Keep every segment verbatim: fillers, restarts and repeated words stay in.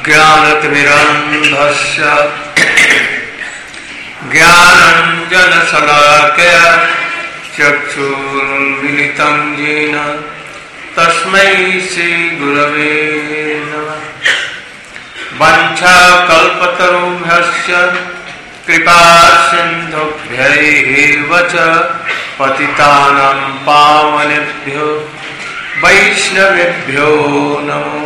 ज्ञानतिमिरन्धस्य ज्ञानाञ्जनशलाकया चक्षुरुन्मिलितं येन तस्मै श्रीगुरवे नमः। वाञ्छाकल्पतरुभ्यश्च कृपासिन्धुभ्यैव च पतितानां पावनेभ्यो वैष्णवेभ्यो नमो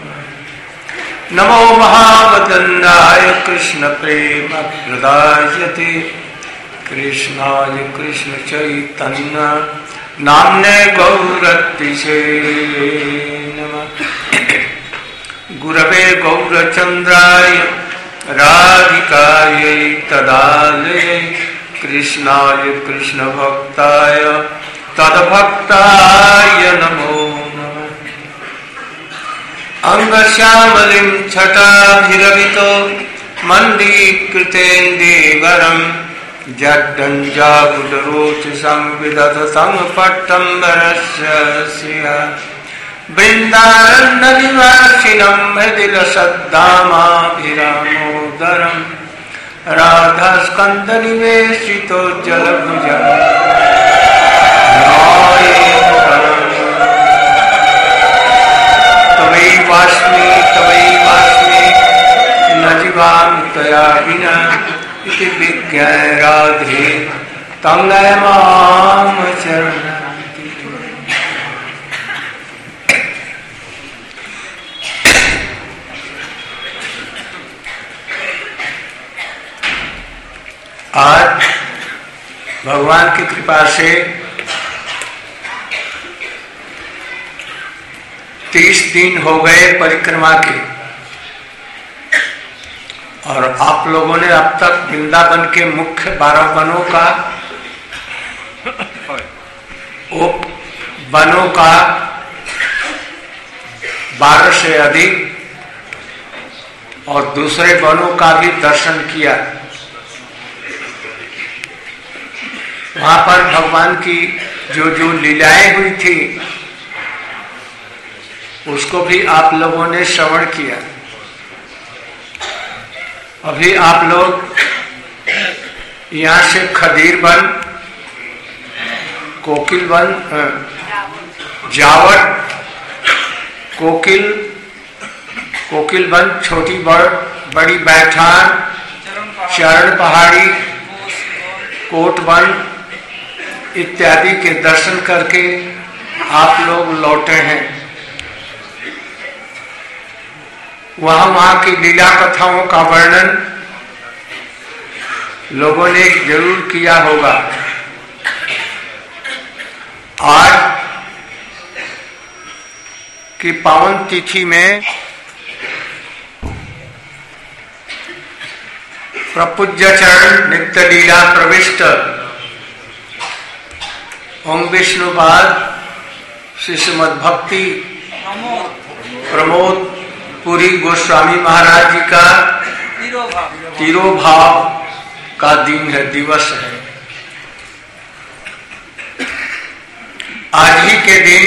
नमो महावदन्नाय कृष्ण प्रेम प्रदायते कृष्णाय कृष्ण चैतन्य नाम्ने गौरतिसे नमः। गुरवे गौरचन्द्राय राधिकायै तदालये कृष्णाय कृष्ण भक्ताय तद्भक्ताय नमो नमः। अंगश्यामलिं छटाभिरवितो मन्दीकृतेन्दीवरं जड्डञ्जाबुडरोचसं विदधतं पट्टम्बरस्य श्रिया वृन्दारण्यनिवासिनं मृदुलसद्दामाभिरामोदरं राधास्कन्दनिवेशितो जलभुजं तवैवास्मि तवैवास्मि न जीवामि त्वया विना इति विज्ञाय राधे तं नय मां शरणागति। आज भगवान की कृपा से तीस दिन हो गए परिक्रमा के, और आप लोगों ने अब तक वृंदावन के मुख्य बारह वनों का उप वनों का बारह से अधिक और दूसरे वनों का भी दर्शन किया। वहां पर भगवान की जो जो लीलाएं हुई थी उसको भी आप लोगों ने श्रवण किया। अभी आप लोग यहाँ से खदीर वन, कोकिल वन, जावट, कोकिल कोकिल वन, छोटी बड़ बड़ी बैठान, चरण पहाड़ी, कोट वन इत्यादि के दर्शन करके आप लोग लौटे हैं। वहां वहां की लीला कथाओं का वर्णन लोगों ने जरूर किया होगा। आज की पावन तिथि में प्रपूज्य चरण नित्य लीला प्रविष्ट ओम विष्णुपाद श्री श्रीमद् भक्ति प्रमोद पुरी गोस्वामी महाराज जी का तिरोभाव का दिन है, दिवस है। आज ही के दिन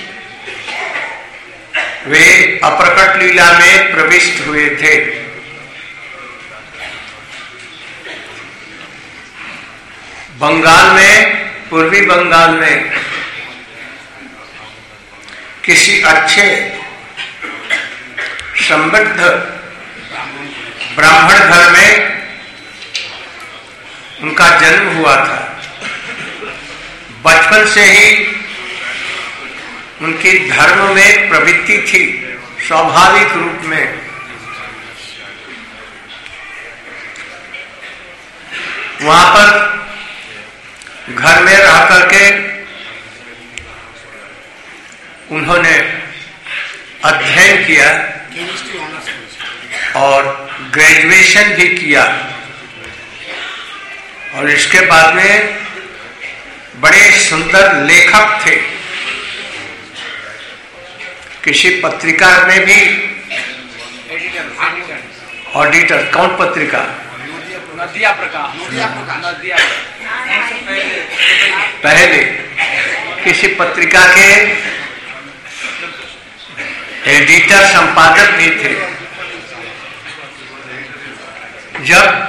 वे अप्रकट लीला में प्रविष्ट हुए थे। बंगाल में, पूर्वी बंगाल में किसी अच्छे समृद्ध ब्राह्मण घर में उनका जन्म हुआ था। बचपन से ही उनकी धर्म में प्रवृत्ति थी, स्वाभाविक रूप में। वहां पर घर में रह करके उन्होंने अध्ययन किया और ग्रेजुएशन भी किया, और इसके बाद में बड़े सुंदर लेखक थे। किसी पत्रिका में भी ऑडिटर, कौन पत्रिका? नदिया प्रकाश। पहले किसी पत्रिका के एडिटर संपादक भी थे। जब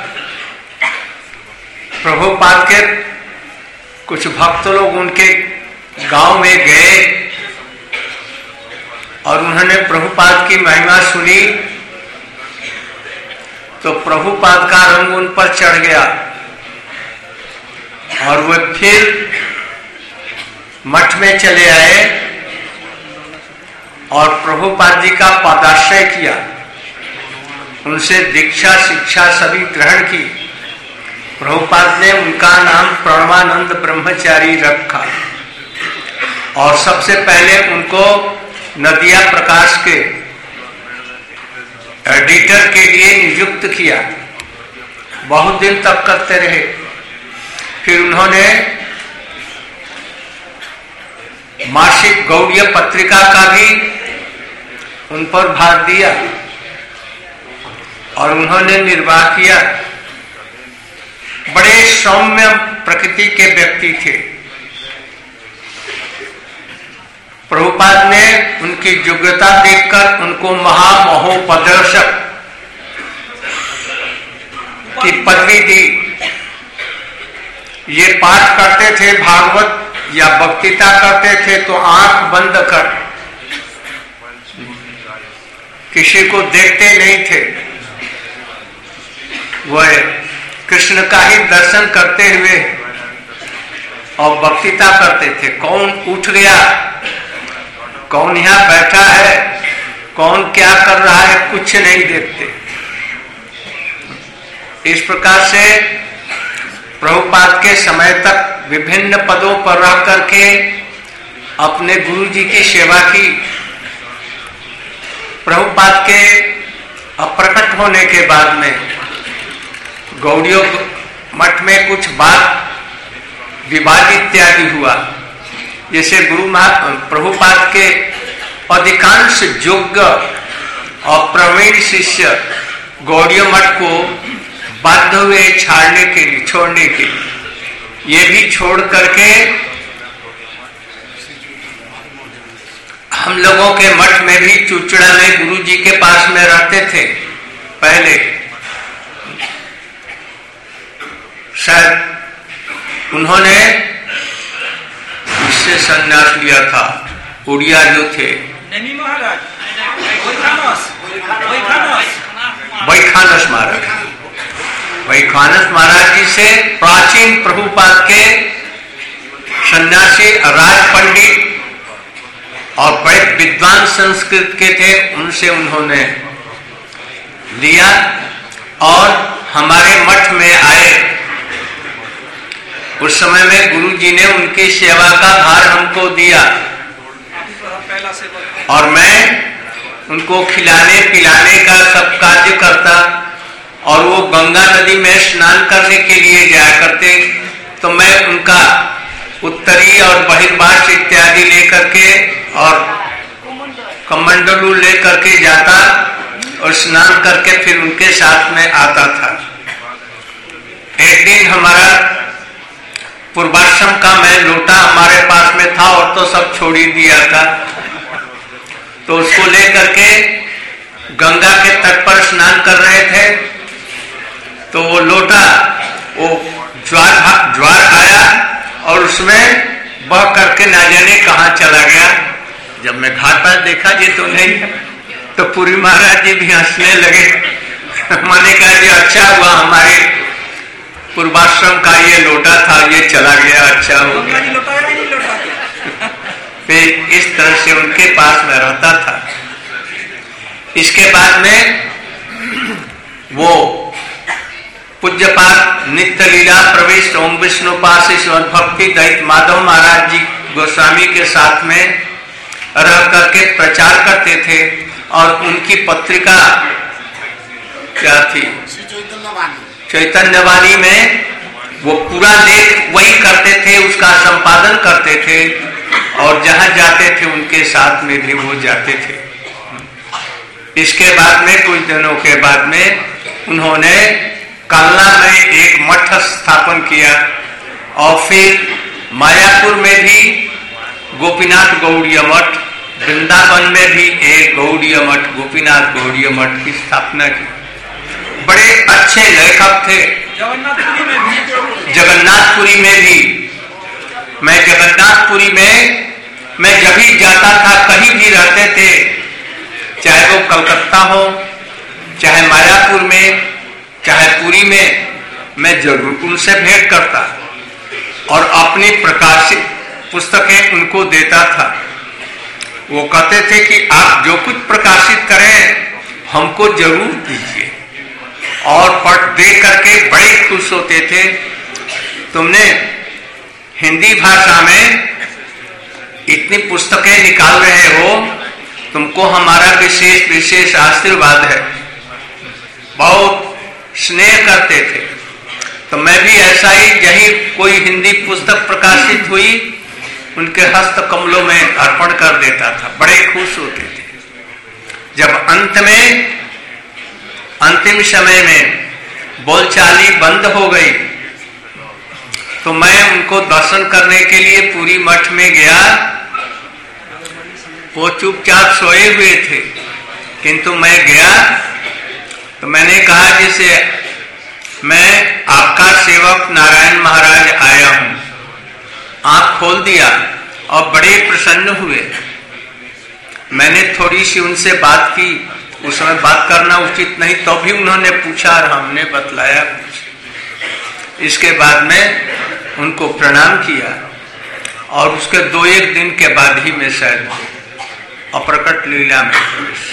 प्रभुपाद के कुछ भक्त लोग उनके गांव में गए और उन्होंने प्रभुपाद की महिमा सुनी, तो प्रभुपाद का रंग उन पर चढ़ गया और वे फिर मठ में चले आए और प्रभुपाद जी का पदाश्रय किया, उनसे दीक्षा शिक्षा सभी ग्रहण की। प्रभुपाद ने उनका नाम प्रणवानंद ब्रह्मचारी रखा और सबसे पहले उनको नदिया प्रकाश के एडिटर के लिए नियुक्त किया। बहुत दिन तक करते रहे। फिर उन्होंने मासिक गौड़ीय पत्रिका का भी उन पर भार दिया और उन्होंने निर्वाह किया। बड़े सौम्य प्रकृति के व्यक्ति थे। प्रभुपाद ने उनकी योग्यता देखकर उनको महामहोपदेशक की पदवी दी। ये पाठ करते थे भागवत या भक्तिता करते थे तो आंख बंद कर, किसी को देखते नहीं थे। वह कृष्ण का ही दर्शन करते हुए और भक्तिता करते थे। कौन उठ गया, कौन यहाँ बैठा है, कौन क्या कर रहा है, कुछ नहीं देखते। इस प्रकार से प्रभुपाद के समय तक विभिन्न पदों पर रह करके अपने गुरु जी की सेवा की। प्रभुपाद के अप्रकट होने के बाद में गौड़ियों मठ में कुछ बात विवाद इत्यादि हुआ। जैसे गुरु महा प्रभुपाद के अधिकांश योग्य और प्रवीण शिष्य गौड़ियों मठ को बाध्य हुए छाड़ने के लिए, छोड़ने के लिए। ये भी छोड़ करके हम लोगों के मठ में भी चुचड़ा में गुरु जी के पास में रहते थे पहले। शायद उन्होंने इससे संन्यास लिया था। उड़िया जो थे वैखानस महाराज, वैखानस महाराज जी से प्राचीन प्रभुपाद के सन्यासी राज पंडित और बड़े विद्वान संस्कृत के थे, उनसे उन्होंने लिया और हमारे मठ में आए। उस समय में गुरु जी ने उनकी सेवा का भार हमको दिया और मैं उनको खिलाने पिलाने का सब कार्य करता और वो गंगा नदी में स्नान करने के लिए जाया करते, तो मैं उनका उत्तरी और बहिर्वास इत्यादि लेकर के और कमंडलू लेकर के जाता और स्नान करके फिर उनके साथ में आता था। एक दिन हमारा पूर्वाश्रम का मैं लोटा हमारे पास में था और तो सब छोड़ ही दिया था, तो उसको लेकर के गंगा के तट पर स्नान कर रहे थे। तो वो लोटा वो ज्वार ज्वार आया और उसमें बह करके ना जाने कहाँ चला गया। जब मैं घाट पर देखा जी तो नहीं, तो पूरी महाराज जी भी हंसने लगे। मैंने कहा जी अच्छा हुआ हमारे पूर्वाश्रम का ये लोटा था, ये चला गया, अच्छा हो गया। फिर इस तरह से उनके पास में रहता था। इसके बाद में वो पूज्यपाद नित्य लीला प्रवेश ओम विष्णुपाद भक्ति दैत माधव महाराज जी गोस्वामी के साथ में रह करके प्रचार करते थे और उनकी पत्रिका क्या थी चैतन्य वाणी में वो पूरा लेख वही करते थे, उसका संपादन करते थे और जहां जाते थे उनके साथ में भी वो जाते थे। इसके बाद में कुछ दिनों के बाद में उन्होंने कालना में एक मठ स्थापन किया और फिर मायापुर में भी गोपीनाथ गौड़ीय मठ, वृंदावन में भी एक गौड़ीय मठ गोपीनाथ गौड़ीय मठ की स्थापना की। बड़े अच्छे लेखक थे। जगन्नाथपुरी में भी जगन्नाथपुरी में भी मैं जगन्नाथपुरी में मैं जब भी जाता था, कहीं भी रहते थे, चाहे वो कलकत्ता हो, चाहे मायापुर में, चाहे पुरी में, मैं जरूर उनसे भेंट करता और अपनी प्रकाशित पुस्तकें उनको देता था। वो कहते थे कि आप जो कुछ प्रकाशित करें हमको जरूर दीजिए, और पढ़ देख करके बड़े खुश होते थे। तुमने हिंदी भाषा में इतनी पुस्तकें निकाल रहे हो, तुमको हमारा विशेष विशेष आशीर्वाद है। बहुत स्नेह करते थे। तो मैं भी ऐसा ही, यही कोई हिंदी पुस्तक प्रकाशित हुई, उनके हस्त कमलों में अर्पण कर देता था। बड़े खुश होते थे। जब अंत में अंतिम समय में बोलचाली बंद हो गई, तो मैं उनको दर्शन करने के लिए पूरी मठ में गया। वो चुपचाप सोए हुए थे, किंतु मैं गया तो मैंने कहा, जैसे मैं आपका सेवक नारायण महाराज आया हूं। आंख खोल दिया और बड़े प्रसन्न हुए। मैंने थोड़ी सी उनसे बात की, उस समय बात करना उचित नहीं, तो भी उन्होंने पूछा और हमने बतलाया कुछ। इसके बाद में उनको प्रणाम किया और उसके दो एक दिन के बाद ही मैं शायद अप्रकट लीला में प्रवेश।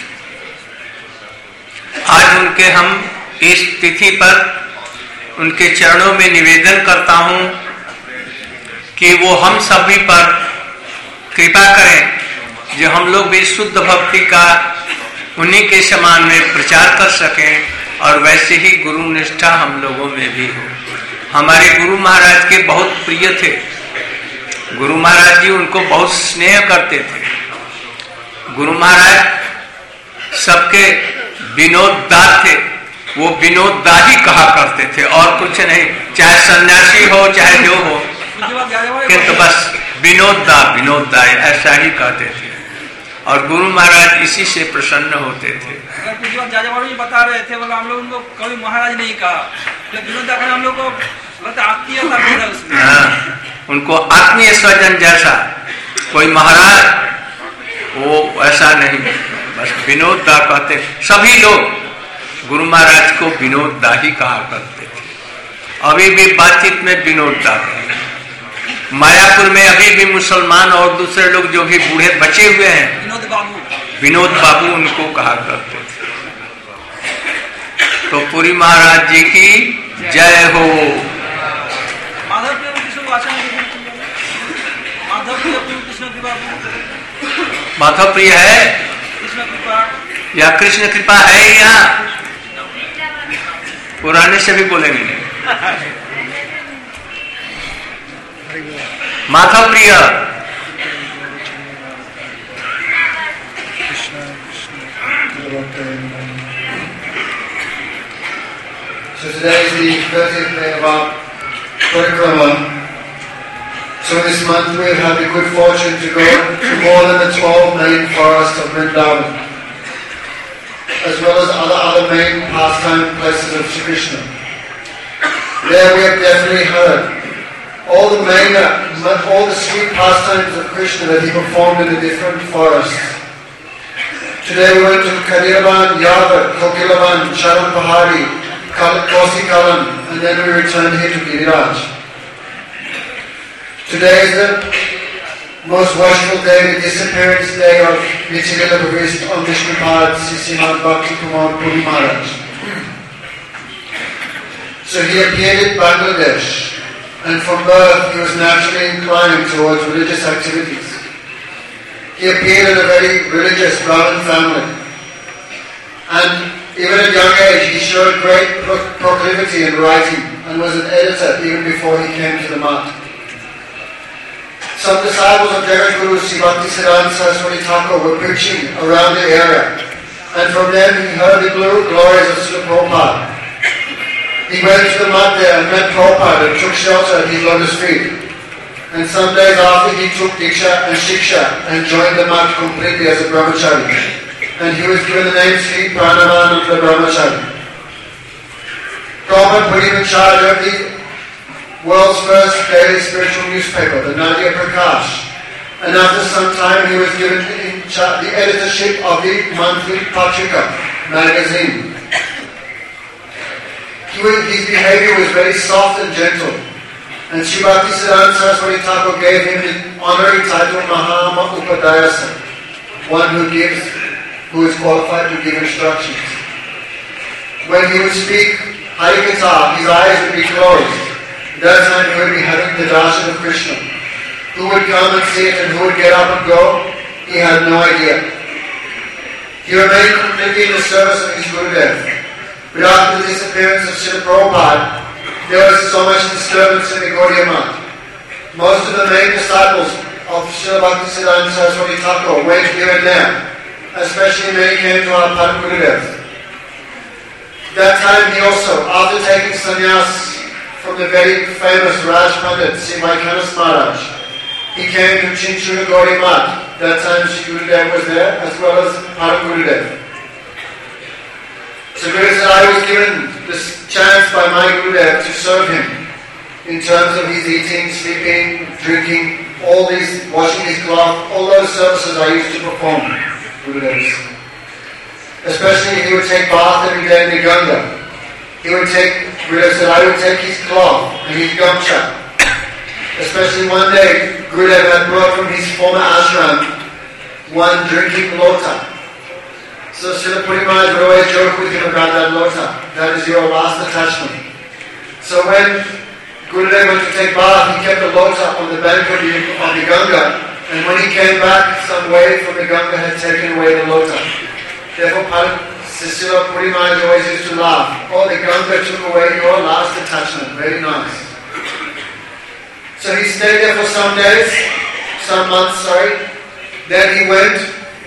आज उनके हम इस तिथि पर उनके चरणों में निवेदन करता हूं कि वो हम सभी पर कृपा करें, जो हम लोग भी शुद्ध भक्ति का उन्हीं के समान में प्रचार कर सकें और वैसे ही गुरु निष्ठा हम लोगों में भी हो। हमारे गुरु महाराज के बहुत प्रिय थे। गुरु महाराज जी उनको बहुत स्नेह करते थे। गुरु महाराज सबके विनोददा थे। वो विनोददा ही कहा करते थे और कुछ नहीं, चाहे सन्यासी हो चाहे जो हो, किंतु बस विनोददा विनोददा ऐसा ही कहते थे। और गुरु महाराज इसी से प्रसन्न होते थे। जी बता रहे थे, बोला हम लोग उनको कभी महाराज नहीं कहा, विनोददा का हम लोग को आत्मीयता है उसमें। हाँ, उनको आत्मीय स्वजन जैसा, कोई महाराज वो ऐसा नहीं, बस विनोददा कहते। सभी लोग गुरु महाराज को विनोददा ही कहा करते थे। अभी भी बातचीत में विनोददा कहते। मायापुर में अभी भी मुसलमान और दूसरे लोग जो भी बूढ़े बचे हुए हैं, विनोद बाबू विनोद बाबू उनको कहा करते थे। तो पुरी महाराज जी की जय हो। माधव माधव प्रिय है या कृष्ण कृपा है? यहाँ पुराने से भी बोलेंगे नहीं। माधव प्रिय So today is the thirtieth day of our parikrama. So this month we have had the good fortune to go to more than the twelve main forests of Vrindavan, as well as other other main pastime places of Shri Krishna. There we have definitely heard all the main, all the sweet pastimes of Krishna that he performed in the different forests. Today we went to Kadiravan, Yavat, Kokilavan, Charan Pahari, Kosi Kalan, and then we returned here to Giriraj. Today is the most worshipful day, the disappearance day of Nityalila Bhavist on Vishnupad Srimad Bhakti Kumar Puri Maharaj. So he appeared in Bangladesh, and from birth he was naturally inclined towards religious activities. He appeared in a very religious Brahmin family, and even at young age he showed great proclivity in writing and was an editor even before he came to the mat. Some disciples of Jagadguru Sri Bhaktisiddhanta Saraswati Thakur were preaching around the area, and from them he heard the glories of Srila Prabhupada. He went to the mat there and met Prabhupada and took shelter at his lotus feet. And some days after he took Diksha and Shiksha and joined the mat completely as a brahmachari. And he was given the name Sri Pranavananda Brahmachari. Prabhupada put him in charge of the world's first daily spiritual newspaper, the Nadia Prakash. And after some time, he was given in charge, the editorship of the monthly Patrika magazine. He was, his behavior was very soft and gentle. And Sri Bhaktisiddhanta Saraswati Thakur gave him the honorary title Mahama Upadhyasa, one who gives, who is qualified to give instructions. When he would speak Harikatha, his eyes would be closed. That time he would be having the darshan of Krishna. Who would come and see it and who would get up and go, he had no idea. He remained completely in the service of his Gurudev. But after the disappearance of Srila Prabhupada, there was so much disturbance in the Gaudiya Math. Most of the main disciples of Srila Bhaktisiddhanta Saraswati Thakur went here and there, especially when he came to our Padma Gurudev. That time he also, after taking sannyas from the very famous Raj Pandit, Sri Vaikanas Maharaj, he came to Chinchura Gaudiya Math. That time Sri Gurudev was there, as well as Padma Gurudev. So Guru said, I was given this chance by my Gurudev to serve him in terms of his eating, sleeping, drinking, all these, washing his cloth, all those services I used to perform, Gurudev. Especially he would take bath every day in the Ganga. He would take, Gurudev said, I would take his cloth and his gamcha. Especially one day, Gurudev had brought from his former ashram one drinking lota. So Srila Puri Maharaj would always joke with him about that lota. That is your last attachment. So when Gurudev went to take bath, he kept the lota on the bank of the, of the Ganga. And when he came back, some wave from the Ganga had taken away the lota. Therefore, Srila Puri Maharaj always used to laugh. Oh, the Ganga took away your last attachment. Very nice. So he stayed there for some days, some months, sorry. Then he went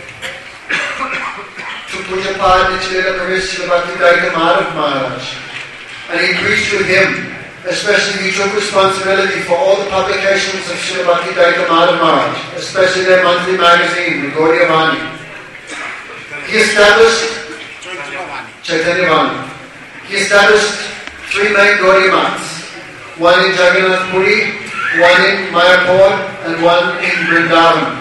to Pujapad Nichilila Kavish Srila Bhaktivedanta Madhav Maharaj. And he preached with him. Especially he took responsibility for all the publications of Srila Bhaktivedanta Madhav Maharaj, especially their monthly magazine, the Gaudiya Vani. He established Chaitanya Vani. He established three main Gaudiya Maths. One in Jagannath Puri, one in Mayapur, and one in Vrindavan.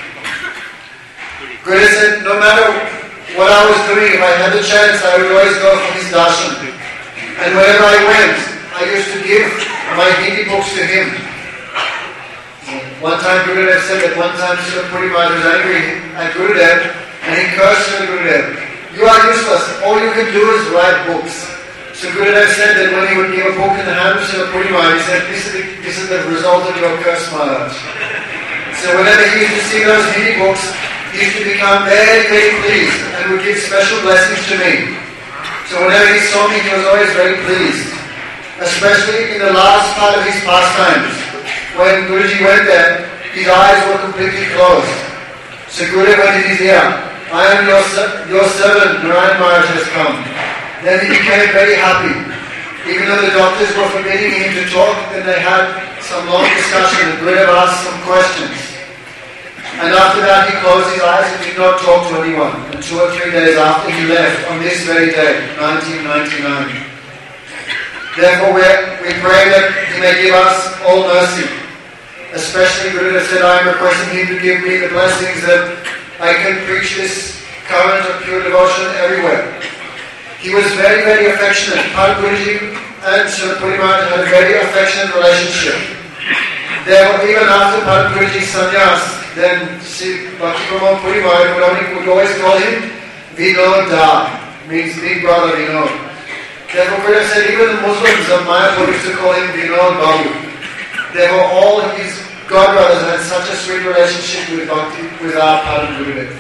Guru said, no matter what I was doing, if I had the chance, I would always go for his darshan. And wherever I went, I used to give my Hindi books to him. One time Gurudev said that one time Srila Puri Maharaj was angry at Gurudev and he cursed Srila Gurudev. You are useless. All you can do is write books. So Gurudev said that when he would give a book in the hand of Srila Puri Maharaj, he said, this is, the, this is the result of your curse, Maharaj. So whenever he used to see those Hindi books, he used to become very, very pleased and would give special blessings to me. So whenever he saw me, he was always very pleased. Especially in the last part of his pastimes. When Guruji went there, his eyes were completely closed. So Gurudev went in his ear, I am your, your servant, Narayan Maharaj has come. Then he became very happy. Even though the doctors were forbidding him to talk, then they had some long discussion and Gurudev asked some questions. And after that he closed his eyes and did not talk to anyone. And two or three days after he left, on this very day, nineteen ninety-nine. Therefore we, we pray that he may give us all mercy. Especially Gurudev said, I am requesting him to give me the blessings that I can preach this current of pure devotion everywhere. He was very, very affectionate. Padma Guruji and Srila Puri Maharaj had a very affectionate relationship. Therefore, even after Padma Guruji's sannyas, then Sri Bhakti Pramod Puri Maharaj would always call him Vinod Da, means big brother Vinod. Therefore, Gurudev said even the Muslims of Mayapur used to call him Vinod Babu. Therefore, all of his godbrothers had such a sweet relationship with Bhakti, with our Padma Gurudev.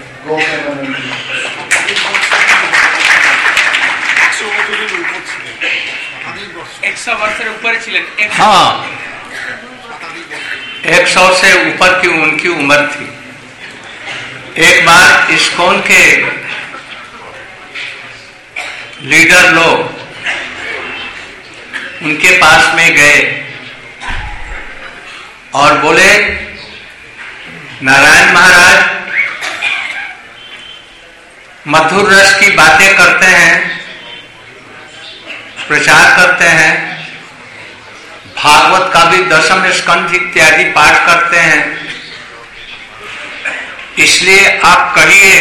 एक सौ वर्ष से ऊपर छिलेन हाँ एक सौ से ऊपर की उनकी उम्र थी। एक बार इस्कॉन के लीडर लोग उनके पास में गए और बोले नारायण महाराज मधुर रस की बातें करते हैं प्रचार करते हैं, भागवत का भी दशम स्कंध इत्यादि पाठ करते हैं। इसलिए आप कहिए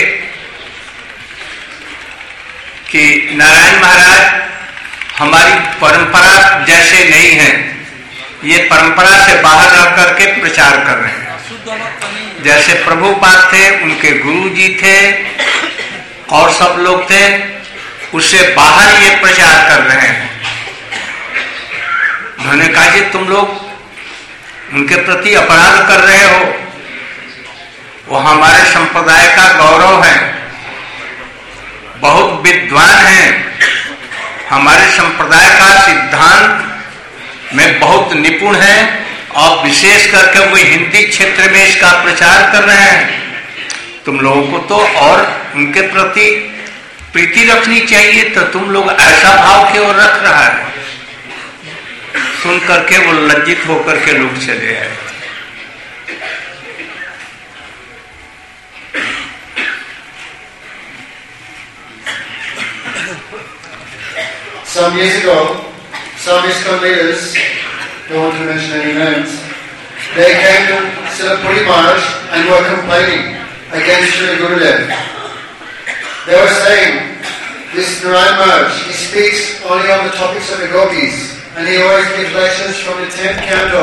कि नारायण महाराज हमारी परंपरा जैसे नहीं है, ये परंपरा से बाहर रह करके प्रचार कर रहे हैं। जैसे प्रभुपाद थे, उनके गुरु जी थे और सब लोग थे, उससे बाहर ये प्रचार कर रहे हैं। उन्होंने कहा कि तुम लोग उनके प्रति अपराध कर रहे हो, वो हमारे संप्रदाय का गौरव है, बहुत विद्वान हैं, हमारे संप्रदाय का सिद्धांत में बहुत निपुण है और विशेष करके वो हिंदी क्षेत्र में इसका प्रचार कर रहे हैं। तुम लोगों को तो और उनके प्रति प्रीति रखनी चाहिए, तो तुम लोग ऐसा भाव क्यों रख रहा है। सुन करके वो लज्जित होकर के लोग चले आए। Some years ago, some ISKCON leaders, don't want to mention any names, they came to Srila Puri Maharaj and were complaining against Srila Gurudev. They were saying, this Narayan Maharaj, he speaks only on the topics of the gopis, and he always gives lectures from the tenth canto.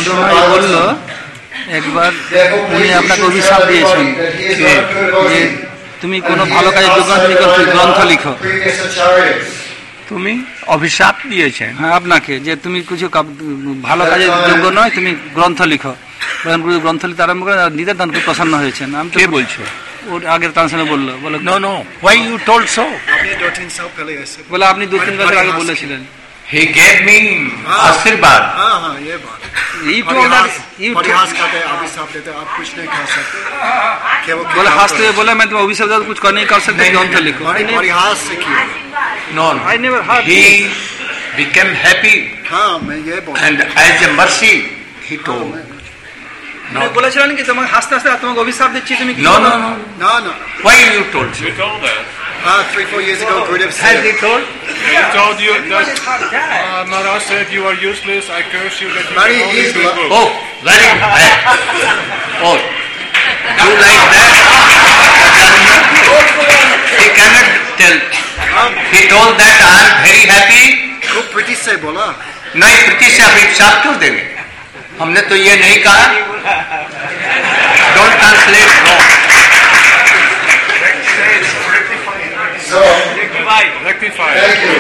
একবার উনি আপনাকে অভিশাপ দিয়েছেন যে তুমি কোনো ভালো কাজের যোগ্য গ্রন্থ লিখো। তুমি অভিশাপ দিয়েছেন? হ্যাঁ, আপনাকে, যে তুমি কিছু ভালো কাজের যোগ্য নয়, তুমি গ্রন্থ লিখো। গ্রন্থ লিখতে আরম্ভ করে নিতে তখন খুব প্রসন্ন হয়েছেন। আমি কে বলছো? ওর আগের ট্রান্সলেশনে বললো, বলো no no why you told so, বলে আপনি দু তিন বছর আগে বলেছিলেন। He gave me आशीर्वाद। हाँ हाँ ये बात। He told that you परिहास करते हैं, अभिशाप देते हैं, आप कुछ नहीं कर सकते। बोले हंसते हुए बोले मैं तो अभिशाप देता कुछ कर नहीं कर सकते, ग्रंथ लिखो। परिहास से किया। No, no. I never heard. He became happy। हाँ मैं ये बोल। And as a mercy, he told। No. बोलेছিলেন কি তোমাকে হাসতে হাসতে তোমাকে অভিশাপ দিচ্ছি তুমি? No no no no no। Why you told? You told that। Ah, three four years ago, Gurudev said. Has he told? He told you that uh, Maharaj said you are useless. I curse you that you Very can only easy. do good. Oh, very bad. Oh, you like that? He cannot tell। He told that I am very happy। खूब प्रीति से बोला। नहीं, प्रीति से अभिशाप क्यों देंगे? हमने तो ये नहीं कहा। Don't translate wrong। So, Rectify। thank you.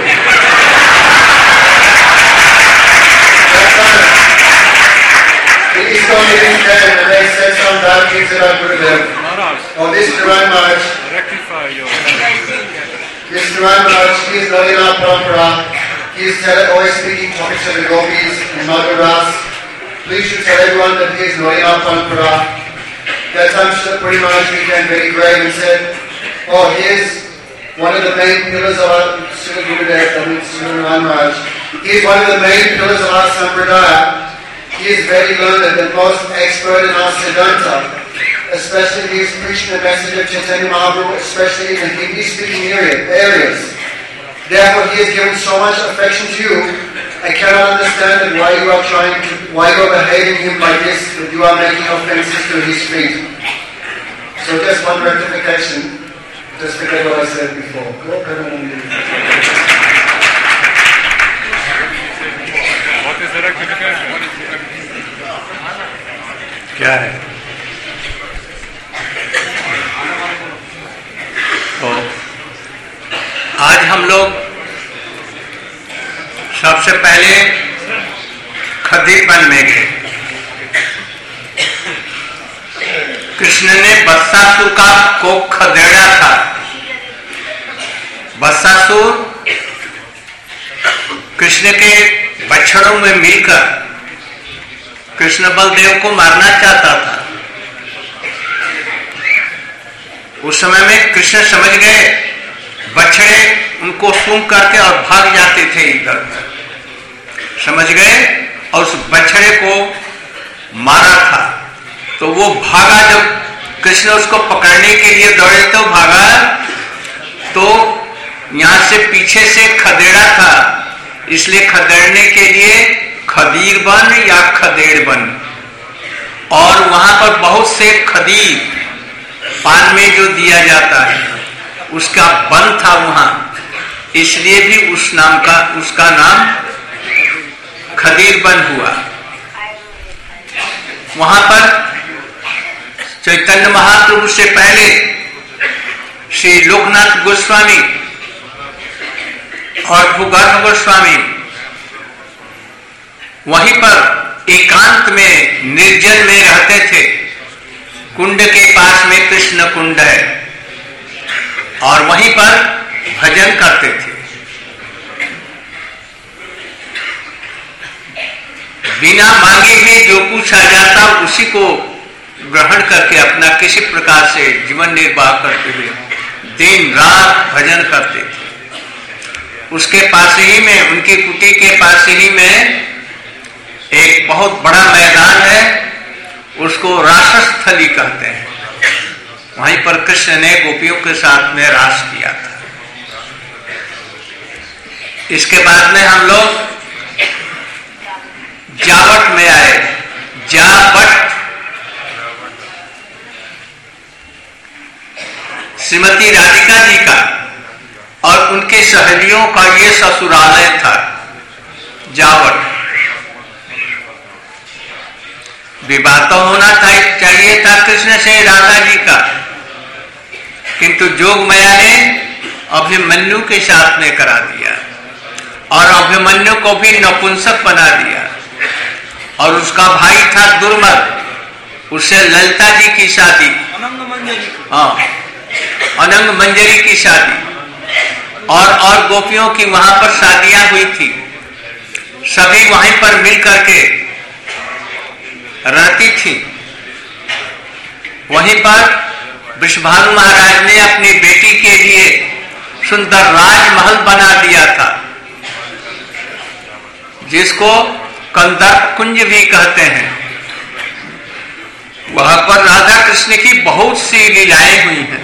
The ISKCON leaders came and they said some bad things about Gurudev. Maharaj, Or this Narayan Maharaj, rectify your. this Narayan Maharaj, he is not in our parampara. He is tell- always speaking topics of the gopis and Madhur Ras. Please should tell everyone that he is not in our parampara. That time Srila Puri Maharaj became very grave and said, oh, he is one of the main pillars of our Srila Gurudev, that means Srila Narayan Maharaj. He is one of the main pillars of our Sampradaya. He is very learned and most expert in our Siddhanta. Especially he is preaching the message of Chaitanya Mahaprabhu, especially in the Hindi-speaking area, areas. Therefore, he has given so much affection to you. I cannot understand that why you are trying to, why you are behaving him like this, that you are making offenses to his feet. So just one rectification, just forget what I said before. What is the rectification? क्या है? तो आज हम लोग सबसे पहले खदीपन में गए। कृष्ण ने बत्सासुर का को खदेड़ा था। बत्सासुर कृष्ण के बछड़ों में मिलकर कृष्ण बलदेव को मारना चाहता था। उस समय में कृष्ण समझ गए, बछड़े उनको सूंघ करके और भाग जाते थे इधर, समझ गए और उस बछड़े को मारा था। तो वो भागा, जब कृष्ण उसको पकड़ने के लिए दौड़े तो भागा, तो यहां से पीछे से खदेड़ा था, इसलिए खदेड़ने के लिए खदीर बन या खदेड़ बन, और वहां पर बहुत से खदीर पान में जो दिया जाता है उसका बन था वहां, इसलिए भी उस नाम का उसका नाम खदीर बन हुआ। वहां पर चैतन्य महाप्रभु से पहले श्री लोकनाथ गोस्वामी और भूगर्भ गोस्वामी वहीं पर एकांत में निर्जन में रहते थे। कुंड के पास में कृष्ण कुंड है और वहीं पर भजन करते थे। बिना मांगे ही जो कुछ आ जाता उसी को ग्रहण करके अपना किसी प्रकार से जीवन निर्वाह करते हुए दिन रात भजन करते थे। उसके पास ही में, उनकी कुटी के पास ही में एक बहुत बड़ा मैदान है, उसको रासस्थली कहते हैं। वहीं पर कृष्ण ने गोपियों के साथ में रास किया था। इसके बाद में हम लोग जावट में आए। जावट श्रीमती राधिका जी का और उनके सहेलियों का ये ससुरालय था जावट। विवाह तो होना चाहिए था कृष्ण से राधा जी का, किंतु जोग माया ने अभिमन्यु के साथ में करा दिया और अभिमन्यु को भी नपुंसक बना दिया। और उसका भाई था दुर्मद, उससे ललिता जी की शादी, हाँ अनंग मंजरी की शादी और और गोपियों की वहां पर शादियां हुई थी। सभी वहीं पर मिल करके रहती थी। वहीं पर वृषभानु महाराज ने अपनी बेटी के लिए सुंदर राजमहल बना दिया था, जिसको कंदर्प कुंज भी कहते हैं। वहां पर राधा कृष्ण की बहुत सी लीलाएं हुई हैं।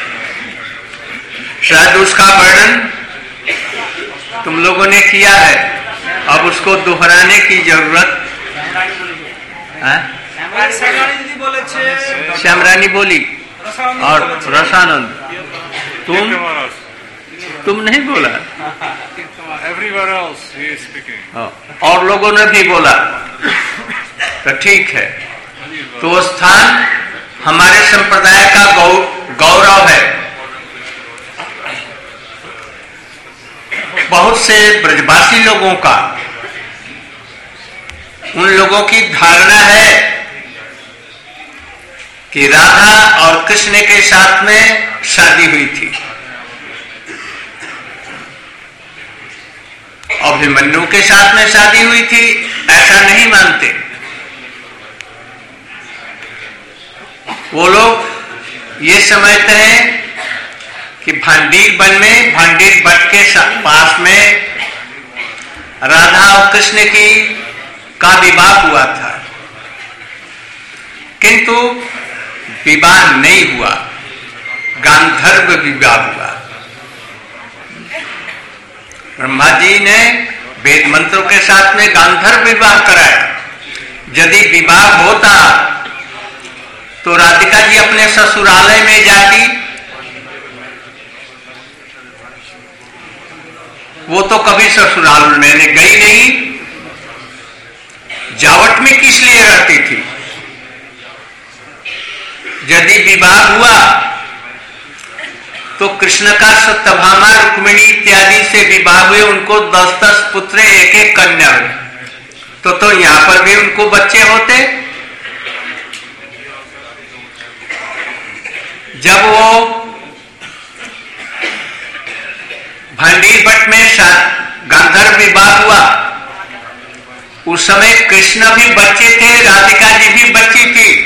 शायद उसका वर्णन तुम लोगों ने किया है, अब उसको दोहराने की जरूरत है। श्यामरानी बोली और रसानंद, तुम तुम नहीं बोला। Everywhere else he is speaking. और लोगों ने भी बोला तो ठीक है। तो वो स्थान हमारे संप्रदाय का गौ, गौरव है। बहुत से ब्रजवासी लोगों का, उन लोगों की धारणा है कि राधा और कृष्ण के साथ में शादी हुई थी। अभिमन्यु के साथ में शादी हुई थी ऐसा नहीं मानते वो लोग। ये समझते हैं कि भांडीर वन में, भांडीर भट्ट के पास में राधा और कृष्ण की का विवाह हुआ था, किंतु विवाह नहीं हुआ, गांधर्व विवाह हुआ। ब्रह्मा जी ने वेद मंत्रों के साथ में गांधर्व विवाह कराया। यदि विवाह होता तो राधिका जी अपने ससुरालय में जाती, वो तो कभी ससुराल में गई नहीं, जावट में किस लिए रहती थी। यदि विवाह हुआ तो कृष्ण का सत्यभामा रुक्मिणी इत्यादि से विवाह हुए, उनको दस दस पुत्र एक एक कन्या हुई, तो तो यहां पर भी उनको बच्चे होते। जब वो भांडीर भट्ट में गांधर्व विवाह हुआ उस समय कृष्ण भी बच्चे थे, राधिका जी भी बच्ची थी।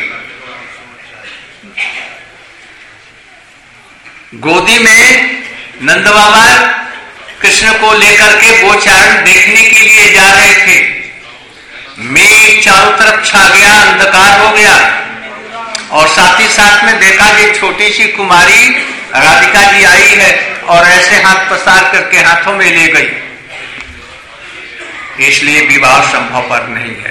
गोदी में नंद बाबा कृष्ण को लेकर के गोचारण देखने के लिए जा रहे थे। मेघ चारों तरफ छा गया, अंधकार हो गया और साथ ही साथ में देखा कि छोटी सी कुमारी राधिका जी आई है और ऐसे हाथ पसार करके हाथों में ले गई। इसलिए विवाह संभव पर नहीं है।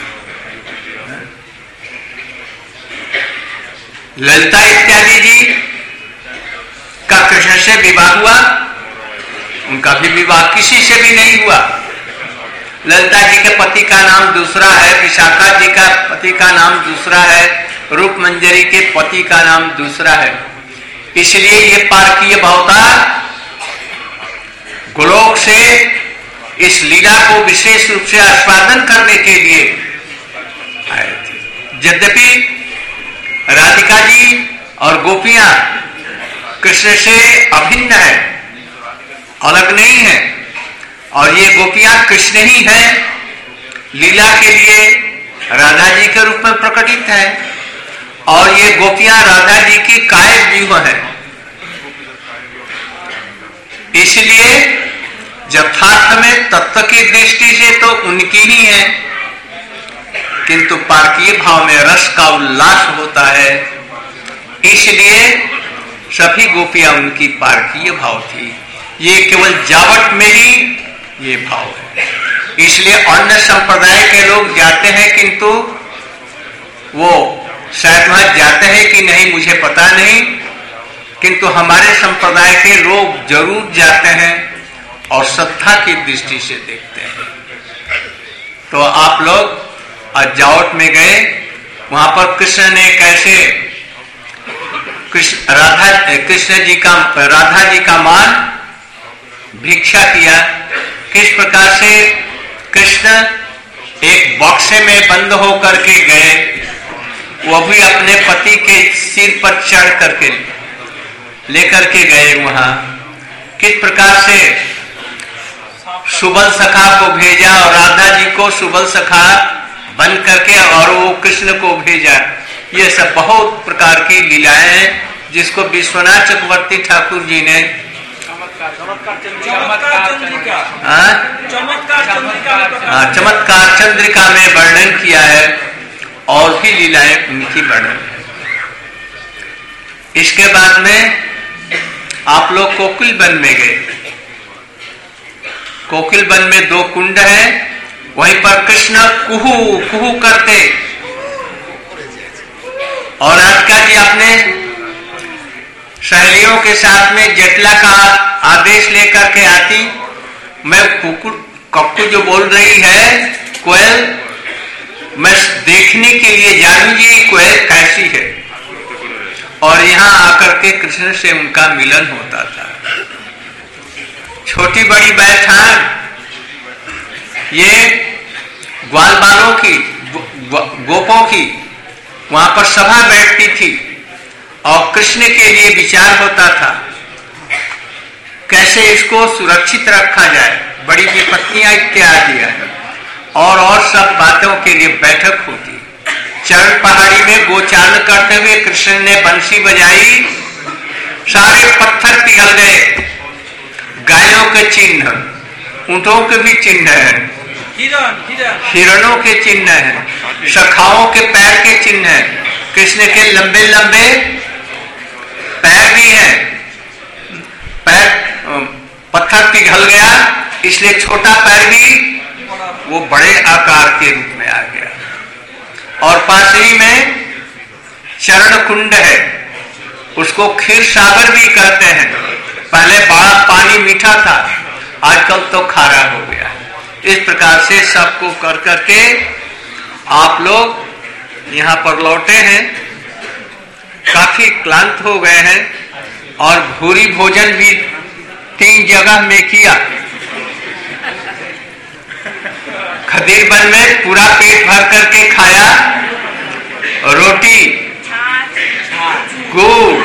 ललिता इत्यादि जी का कृष्ण से विवाह हुआ, उनका भी विवाह किसी से भी नहीं हुआ। ललिता जी के पति का नाम दूसरा है, विशाखा जी का पति का नाम दूसरा है, रूप मंजरी के पति का नाम दूसरा है। इसलिए ये पारकीय भावता गोलोक से इस लीला को विशेष रूप से आस्वादन करने के लिए आए थे। यद्यपि राधिका जी और गोपियां कृष्ण से अभिन्न है, अलग नहीं है, और ये गोपियां कृष्ण ही हैं, लीला के लिए राधा जी के रूप में प्रकटित है, और ये गोपियां राधा जी की काय व्यूह है। इसलिए यथार्थ में तत्व की दृष्टि से तो उनकी ही है, किंतु पारकीय भाव में रस का उल्लास होता है, इसलिए सभी गोपियां उनकी पारकीय भाव थी। ये केवल जावट में ही ये भाव है। इसलिए अन्य संप्रदाय के लोग जाते हैं, किंतु वो शायद वहां जाते हैं कि नहीं मुझे पता नहीं, किंतु हमारे संप्रदाय के लोग जरूर जाते हैं और श्रद्धा की दृष्टि से देखते हैं। तो आप लोग जावट में गए, वहां पर कृष्ण ने कैसे कृष्ण राधा कृष्ण जी का राधा जी का मान भिक्षा किया, किस प्रकार से कृष्ण एक बक्से में बंद होकर के गए, वो भी अपने पति के सिर पर चढ़ करके लेकर के गए वहां, किस प्रकार से सुबल सखा को भेजा और राधा जी को सुबल सखा बन करके और वो कृष्ण को भेजा। ये सब बहुत प्रकार की लीलाएं हैं जिसको विश्वनाथ चक्रवर्ती ठाकुर जी ने चमत्कार चंद्रिका में वर्णन किया है, और भी लीलाएं उनकी वर्णन है। इसके बाद में आप लोग कोकिल वन में गए। कोकिल वन में दो कुंड हैं, वहीं पर कृष्ण कुहू कुहू करते, और राधिका जी अपने सहेलियों के साथ में जटला का आदेश लेकर के आती, मैं कुकु कक्कू जो बोल रही है कोयल, मैं देखने के लिए जानूंगी कोयल कैसी है, और यहाँ आकर के कृष्ण से उनका मिलन होता था। छोटी बड़ी बैठान ये ग्वाल बालों की गो, गो, गोपों की वहां पर सभा बैठती थी, और कृष्ण के लिए विचार होता था कैसे इसको सुरक्षित रखा जाए, बड़ी विपत्तियां इत्यादि है, और और सब बातों के लिए बैठक होती। चरण पहाड़ी में गोचारण करते हुए कृष्ण ने बंसी बजाई, सारे पत्थर पिघल गए, गायों के चिन्ह, ऊंटों के भी चिन्ह है, हिरणों के चिन्ह है, सखाओं के पैर के चिन्ह है, कृष्ण के लंबे लंबे पैर भी हैं, पैर पत्थर पिघल गया, इसलिए छोटा पैर भी वो बड़े आकार के रूप में आ गया। और पास ही में चरण कुंड है, उसको क्षीर सागर भी कहते हैं। पहले बड़ा पानी मीठा था, आजकल तो खारा हो गया। इस प्रकार से सबको कर करके आप लोग यहाँ पर लौटे हैं, काफी क्लांत हो गए हैं, और भूरी भोजन भी तीन जगह में किया। खदीर वन में पूरा पेट भर करके खाया, रोटी, गुड़,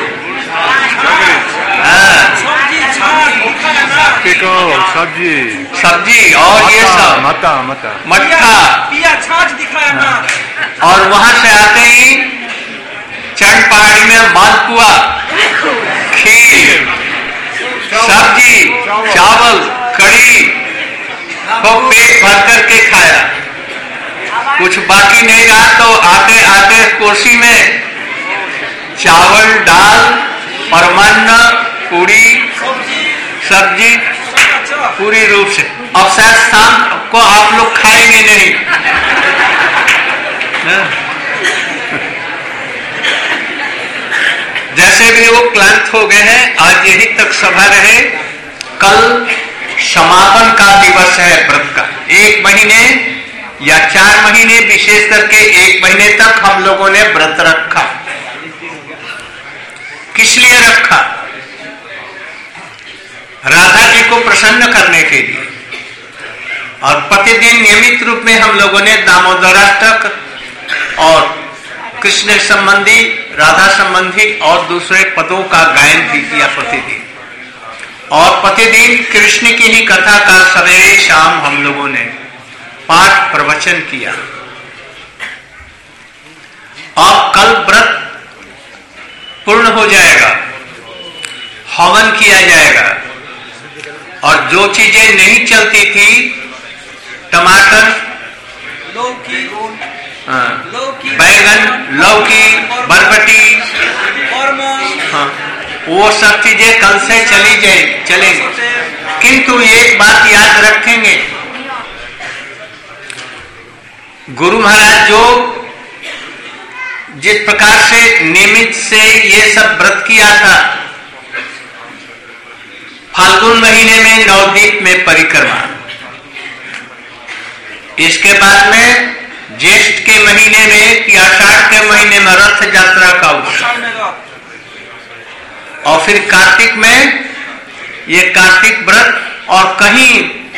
सब्जी सब्जी और ये सब मट्ठा मट्ठा मट्ठा छाछ दिखाया ना। और वहां से आते ही चरण पहाड़ी में मालपुआ, खीर, सब्जी, चावल, कढ़ी को पेट भर करके खाया। कुछ बाकी नहीं रहा तो आते आते कोसी में चावल, दाल, परमान्न, पूरी, सब्जी पूरी रूप से। अब शायद शाम को आप लोग खाएंगे नहीं। जैसे भी वो क्लांत हो गए हैं, आज यही तक सभा रहे। कल समापन का दिवस है व्रत का। एक महीने या चार महीने, विशेष करके एक महीने तक हम लोगों ने व्रत रखा। किस लिए रखा? राधा जी को प्रसन्न करने के लिए। और प्रतिदिन नियमित रूप में हम लोगों ने दामोदराष्टक और कृष्ण संबंधी, राधा संबंधी और दूसरे पदों का गायन भी किया प्रतिदिन। और प्रतिदिन कृष्ण की ही कथा का सवेरे शाम हम लोगों ने पाठ प्रवचन किया। अब कल व्रत पूर्ण हो जाएगा, हवन किया जाएगा। और जो चीजें नहीं चलती थी, टमाटर, लौकी, बैगन, लौकी, बरबटी, हाँ, वो सब चीजें कल से चली जाए चलेंगे। किंतु एक बात याद रखेंगे, गुरु महाराज जो जिस प्रकार से नियमित से ये सब व्रत किया था, फाल्गुन महीने में नवद्वीप में परिक्रमा, इसके बाद में ज्येष्ठ के महीने में या आषाढ़ के महीने में रथ यात्रा का उत्सव, और फिर कार्तिक में ये कार्तिक व्रत, और कहीं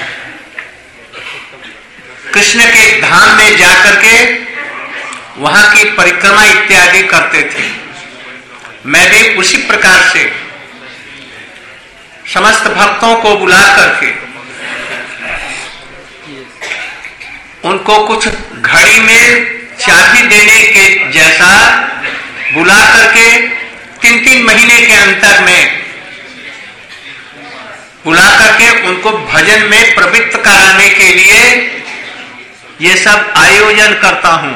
कृष्ण के धाम में जाकर के वहां की परिक्रमा इत्यादि करते थे। मैं भी उसी प्रकार से समस्त भक्तों को बुला करके उनको कुछ घड़ी में चाबी देने के जैसा बुला करके तीन तीन महीने के अंतर में बुला करके उनको भजन में प्रवृत्त कराने के लिए ये सब आयोजन करता हूं,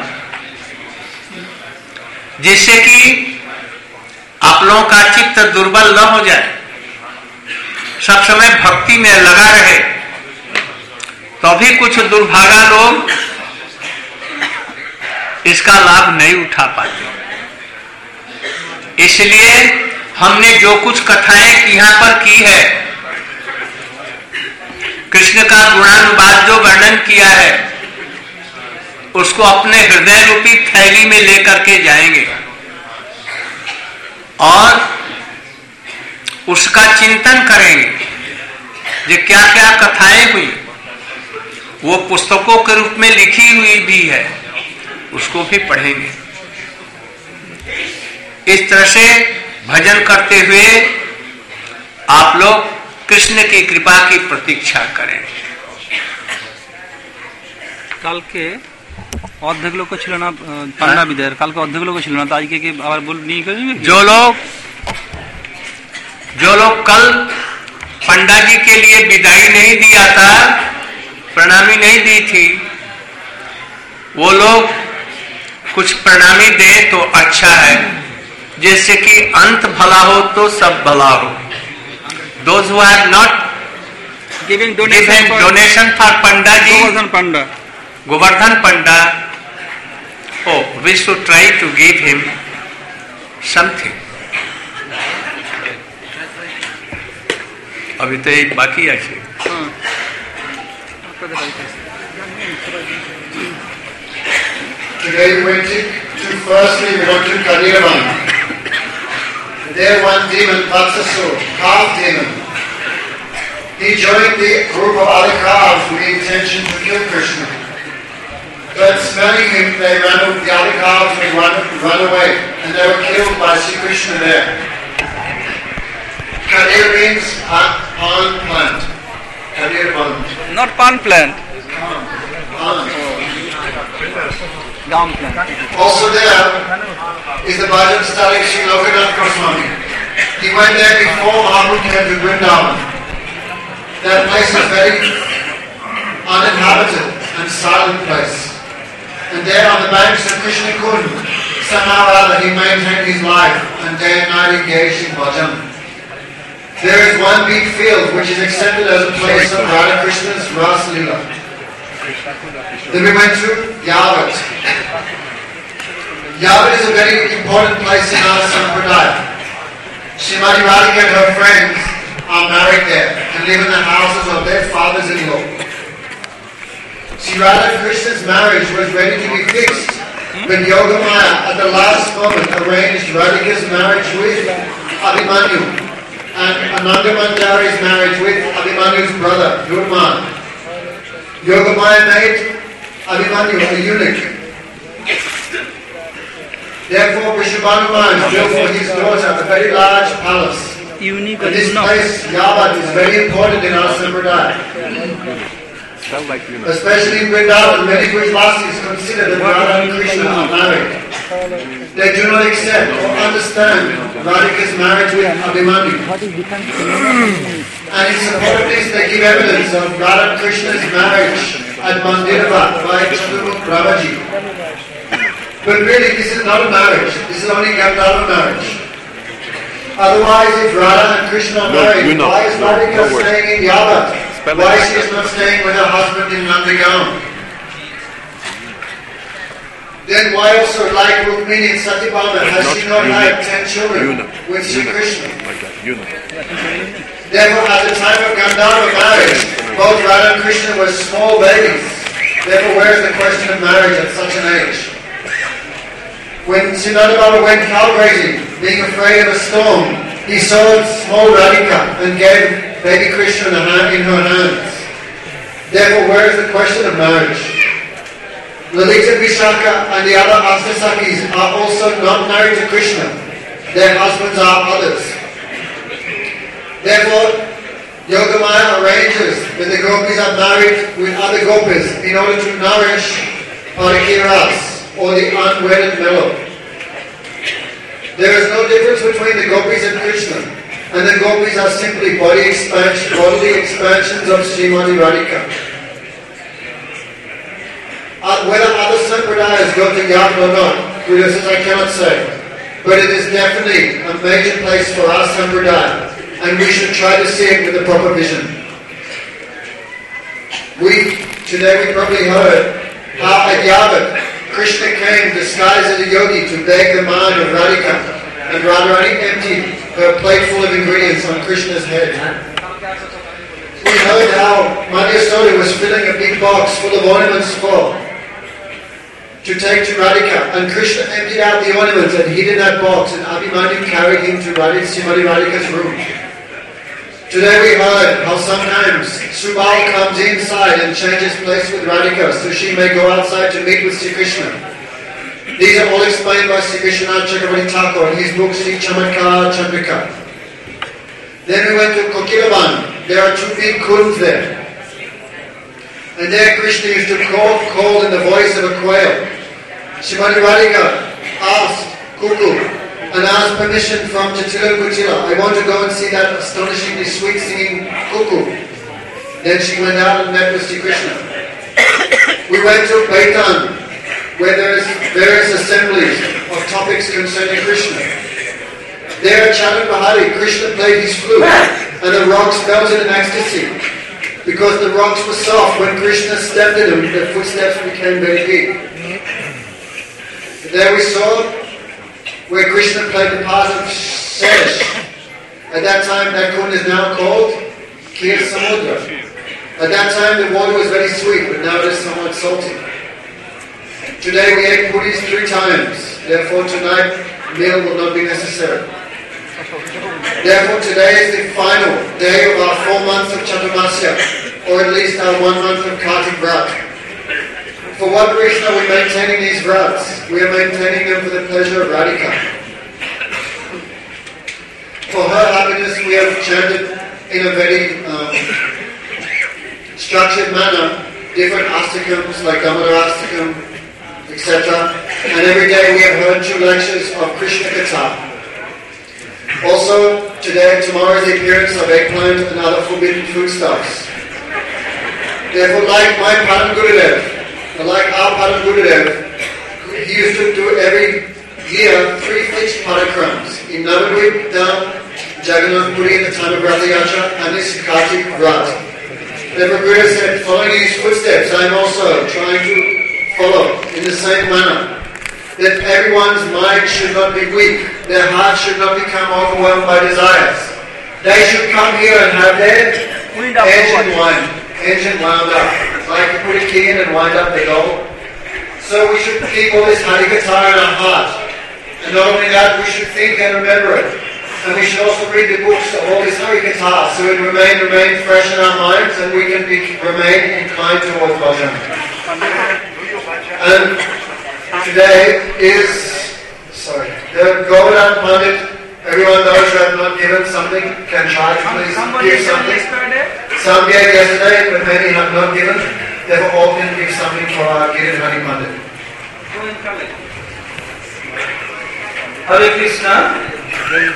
जिससे कि आप लोगों का चित्त दुर्बल न हो जाए, सब समय भक्ति में लगा रहे। तो भी कुछ दुर्भागा लोग इसका लाभ नहीं उठा पाते। इसलिए हमने जो कुछ कथाएं यहां पर की है, कृष्ण का गुणानुवाद जो वर्णन किया है, उसको अपने हृदय रूपी थैली में लेकर के जाएंगे और उसका चिंतन करेंगे जो क्या क्या कथाएं हुई, वो पुस्तकों के रूप में लिखी हुई भी है, उसको भी पढ़ेंगे। इस तरह से भजन करते हुए आप लोग कृष्ण की कृपा की प्रतीक्षा करें। কালকে অর্ধেক লোক ছিল না পান্ডা বিদায়ের, কালকে অর্ধেক লোক ছিল না, তো আজকে কি আবার বল নিয়ে করবে? जो लोग जो लोग कल पंडा जी के लिए विदाई नहीं दिया था, प्रणामी नहीं दी थी, वो लोग कुछ प्रणामी दे तो अच्छा है, जैसे कि अंत भला हो तो सब भला हो। Those who have not giving given donation for donation for Panda ji, Govardhan Panda, Govardhan Panda, oh, we should try to give him something. अभी तो एक बाकी है। Today we went to, to firstly we went to Kaniravan. There one demon, Vatsasur, calf demon. He joined the group of other calves with the intention to kill Krishna. But smelling him, they ran, the other calves would run, run away, and they were killed by Sri Krishna there. Kadir means palm plant. Kadir plant. not pan plant, Plant. dam plant. Also there is the Bhajan Stalik Sri Lokanath Goswami. He went there before Mahaprabhu came to Vrindavan. That place is very uninhabited and silent place. And there on the banks of Krishna Kund, somehow or other he maintained his life and day and night engaged in bhajan. There is one big field which is accepted as a place of Radha Krishna's Ras Leela. Then we went to Yavat. Yavat is a very important place in our Sampradaya. Srimati Radhika and her friends are married there and live in the houses of their fathers-in-law. Sri Radha and Krishna's marriage was ready to be fixed, but Yogamaya at the last moment arranged Radhika's marriage with Abhimanyu and Ananda Mandari's marriage with Abhimanyu's brother, Durman. Yogamaya made Abhimanyu a eunuch. Therefore, Vrishabhanuman built for his daughter a very large palace. Unique And this place, Yavat, is very important in our Sampradaya. Especially in Vrindavan, many Brajvasis consider that Radha and Krishna are married. They do not accept or understand Radhika's marriage with Abhimanyu. And in support of this, they give evidence of Radha and Krishna's marriage at Mandirava by Chandramukh Brahmaji. But really, this is not a marriage. This is only Gandharva marriage. Otherwise, if Radha and Krishna are married, no, why is Radhika no, no staying in Yavat? Why she is not staying with her husband in Nandigaon? Then why also, like Rukmini and Satyabhama, has she not had ten children with Sri Krishna? Therefore, at the time of Gandharva marriage, both Radha and Krishna were small babies. Therefore, where is the question of marriage at such an age? When Srinada Baba went cow grazing, being afraid of a storm, he saw small Radhika and gave baby Krishna in her hands. Therefore, where is the question of marriage? Lalita Vishaka and the other Astasakis are also not married to Krishna. Their husbands are others. Therefore, Yogamaya arranges that the gopis are married with other gopis in order to nourish Parikiras, or the unwedded mellow. There is no difference between the gopis and Krishna, and the gopis are simply body expansion, bodily expansions of Srimati Radhika. Uh, whether other sampradayas go to Yavat or not, Guru says, I cannot say. But it is definitely a major place for our sampradaya, and we should try to see it with the proper vision. We, today we probably heard how at Yavat, Krishna came disguised as a yogi to beg the mind of Radhika, and Radharani emptied her plate full of ingredients on Krishna's head. We heard how Madhyasodha was filling a big box full of ornaments for to take to Radhika, and Krishna emptied out the ornaments and hid in that box, and Abhimanyu carried him to Radhika, Srimati Radhika's room. Today we heard how sometimes Subal comes inside and changes place with Radhika so she may go outside to meet with Sri Krishna. These are all explained by Sri Krishna Chakravarti Thakur in his book Sri Chamatkar Chandrika. Then we went to Kokilavan. There are two big kunds there. And there Krishna used to call, call in the voice of a quail. Srimati Radhika asked Kuku and asked permission from Chatila Kuchila. I want to go and see that astonishingly sweet singing Kuku. Then she went out and met with Sri Krishna. We went to Baitan, where there is various assemblies of topics concerning Krishna. There at Charan Bahari, Krishna played his flute, and the rocks melted in ecstasy. Because the rocks were soft, when Krishna stepped in them, the footsteps became very big. There we saw where Krishna played the part of Sesh. At that time, that kund is now called Kir Samudra. At that time, the water was very sweet, but now it is somewhat salty. Today, we ate puris three times. Therefore, tonight, meal will not be necessary. Therefore, today is the final day of our four months of Chaturmasya, or at least our one month of Kartik Vrat. For what reason are we maintaining these vrats? We are maintaining them for the pleasure of Radhika. For her happiness, we have chanted in a very um, structured manner different astakams like Damodar Astakam, et cetera. And every day we have heard two lectures of Krishna Katha. Also, today, tomorrow is the appearance of eggplant and other forbidden foodstuffs. Therefore, like my Param Gurudev, like our Param Gurudev, he used to do every year three fixed parikrams in Navadvip, Dham, Jagannath Puri in the time of Ratha Yatra, and this Kartik Vrat. Therefore Buddha said, following his footsteps, I am also trying to follow in the same manner. That everyone's mind should not be weak, their heart should not become overwhelmed by desires. They should come here and have their engine wind, engine wound up. Like you put a key in and wind up the goal. So we should keep all this Harikatha in our heart. And not only that, we should think and remember it. And we should also read the books of all this Harikatha so it remain remain fresh in our minds and we can be, remain inclined towards bhajan. And today is, sorry, the Govardhan Pandit. Everyone those who have not given something can try to please give something. Some gave yesterday, but many have not given. Therefore all can give something for our Girin Hari Pandit. Hare Krishna.